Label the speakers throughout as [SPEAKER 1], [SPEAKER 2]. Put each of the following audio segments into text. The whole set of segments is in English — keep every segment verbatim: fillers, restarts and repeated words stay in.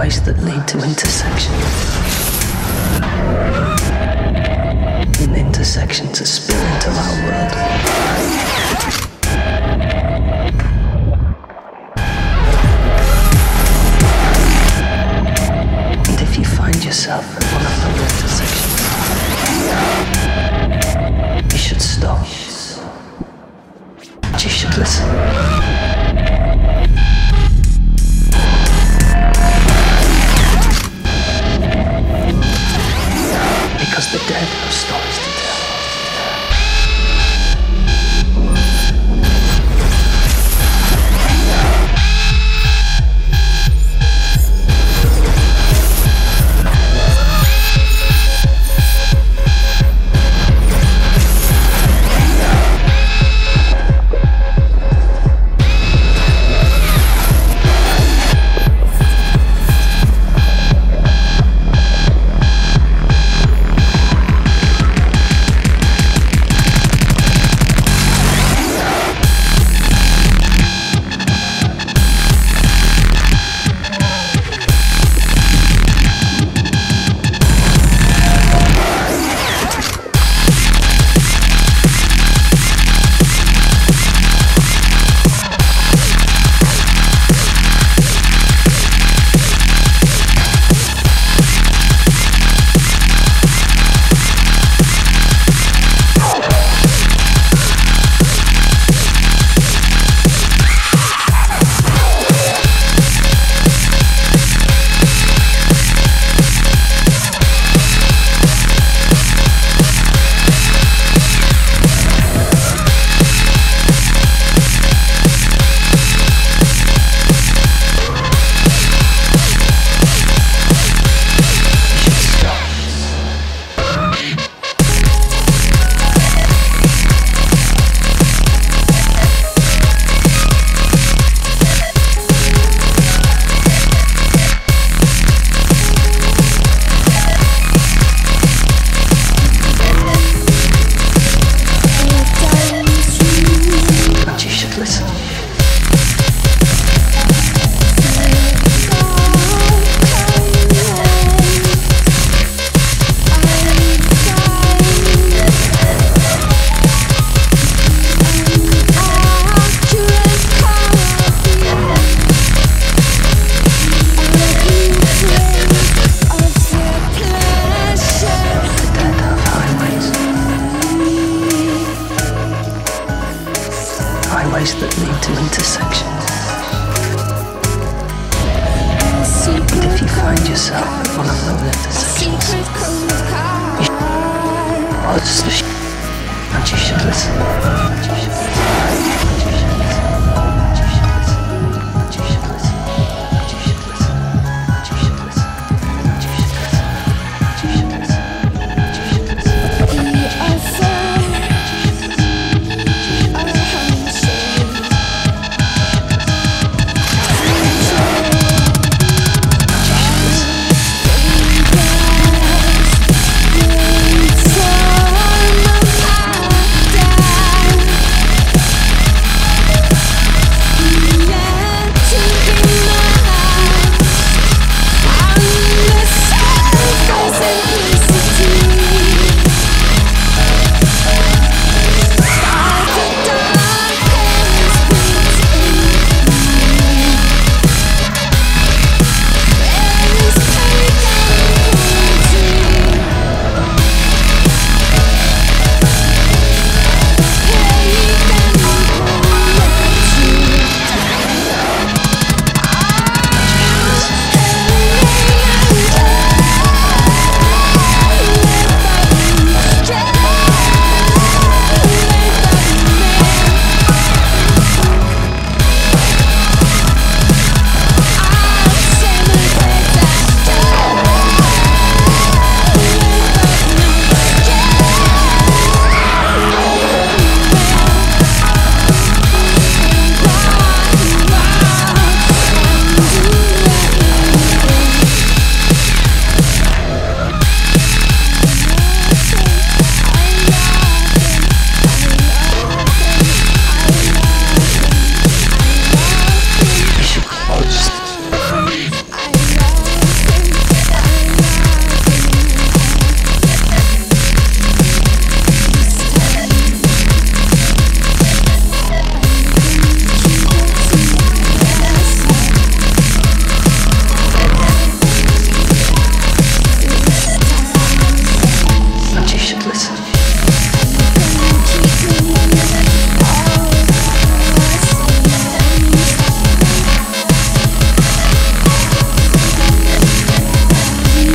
[SPEAKER 1] highways that lead to intersections. In intersections that spill into our world. And if you find yourself at one of those intersections, you should stop. You should listen. Because the dead have stories to tell. Highways that lead to intersections. And if you find yourself at one of those intersections, you should, and you should listen. And you should listen.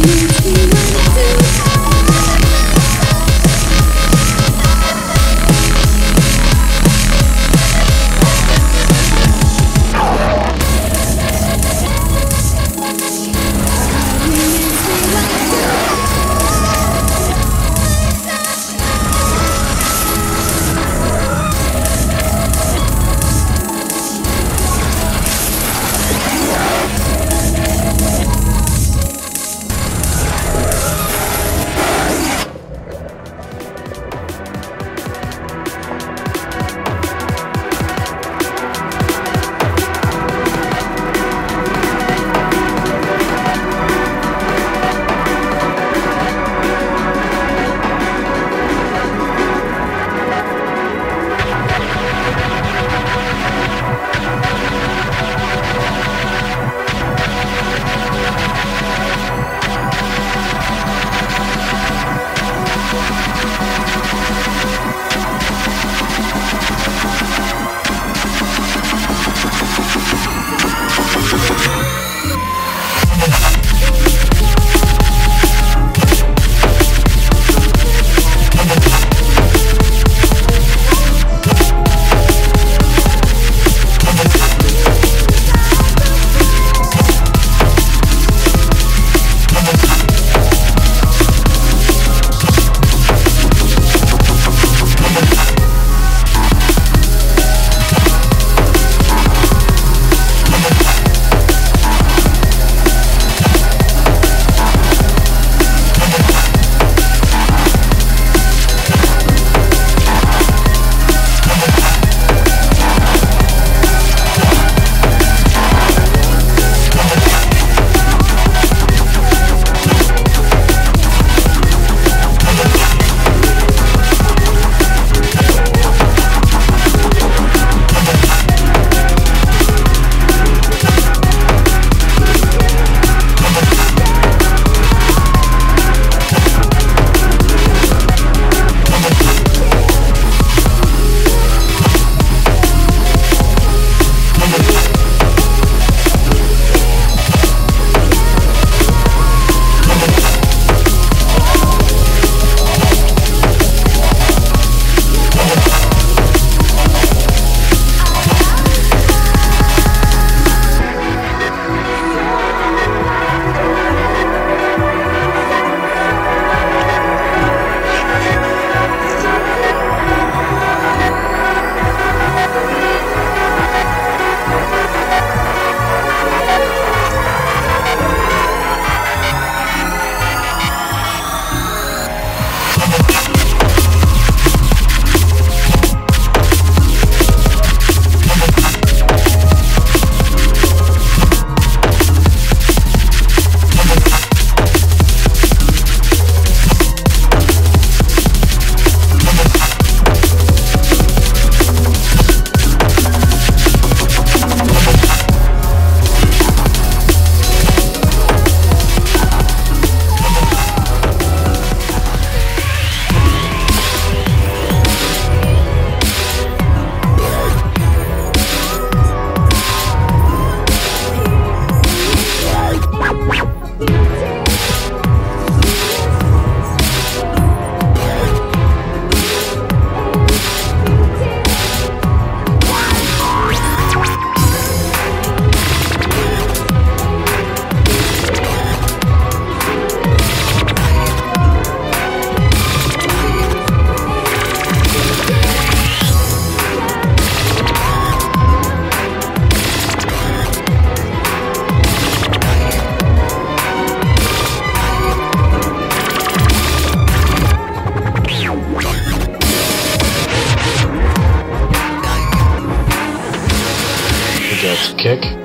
[SPEAKER 2] kick.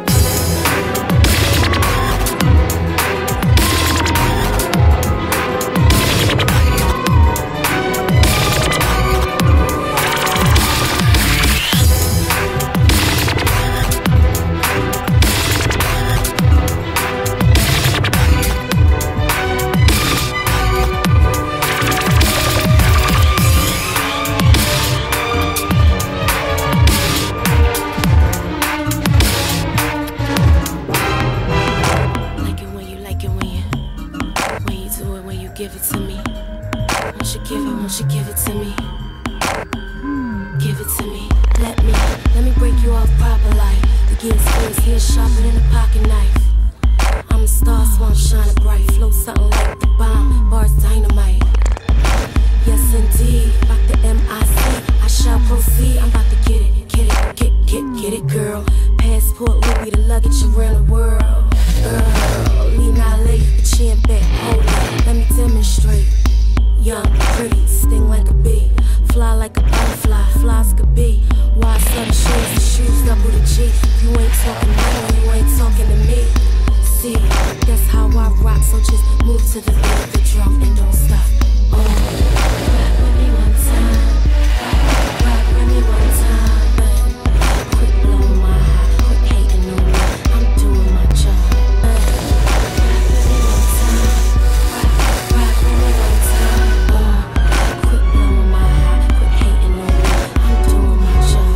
[SPEAKER 2] give it to me? Won't you give it, won't you give it to me? Give it to me. Let me, let me break you off proper life. The gear skills here sharper than a pocket knife. I'm a star, so I'm shining bright. Flow something like the bomb, bars dynamite. Yes indeed, rock the M I C. I shall proceed. I'm about to get it, get it, get, get, get it, girl. Passport, Louis, the luggage around the world. Girl, leave not late, the chin back, hold it. Let me demonstrate. Young, pretty, sting like a bee. Fly like a butterfly, flies could be. Wide set of shades, the shoes double the G. If you ain't talking money, you ain't talking to me. See, that's how I rock, so just move to the beat of the drum and don't stop. Oh, rock with me one time, rock with me one time. Quit blowing my heart, quit hating on me, I'm doing my job. Rock with me one time, rock, rock with me one time. Oh, quit blowing my heart, quit hating on me, I'm doing my job.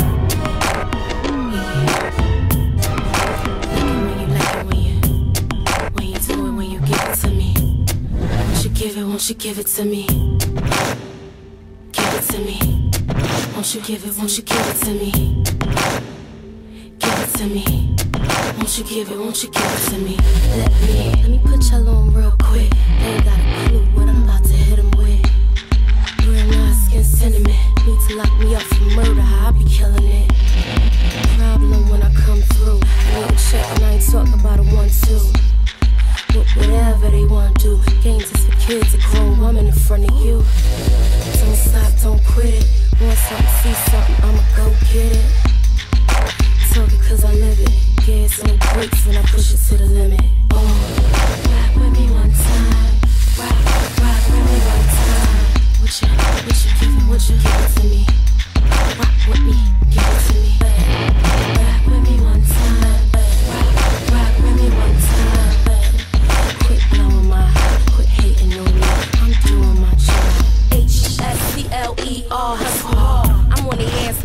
[SPEAKER 2] Yeah. Won't you give it to me? Give it to me. Won't you give it, won't you give it to me? Give it to me. Won't you give it, won't you give it to me? Let me, let me put y'all on real quick. They ain't got a clue what I'm about to hit them with. Real nice skin sentiment. Need to lock me up for murder, how I be killing it. Problem when I come through. I need a check and I ain't talking about a one two. Whatever they want to do. Games is for kids, a grown woman in front of you. Don't stop, don't quit it. Want something, see something, I'ma go get it. Talking cause I live it. Gas no brakes when I push it to the limit. Oh, rock with me one time. Rock, rock with me one time. Would you, would you give it, would you give it to me? Rock with me, give it to me. Rock with me one time. Rock, rock with me one time. Quit blowing my heart, quit hating on me, I'm doing my job. H S C L E R, hustle hard. I'm on the ass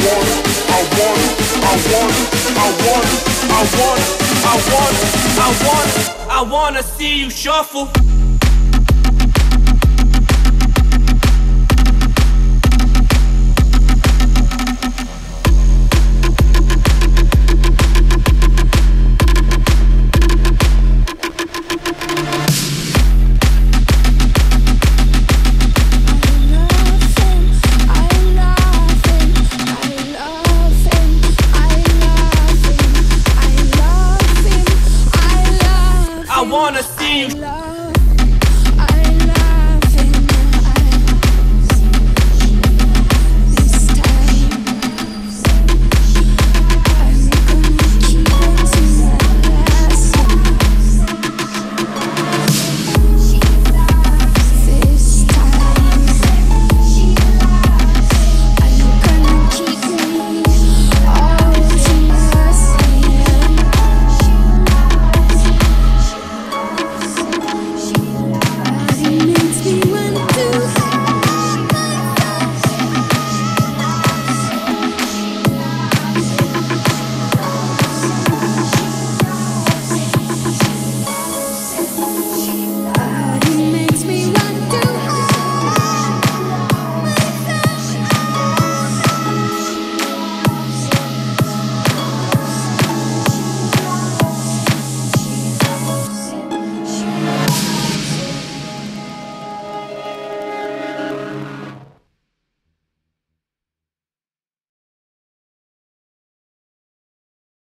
[SPEAKER 3] I wanna see you shuffle. I wanna see you.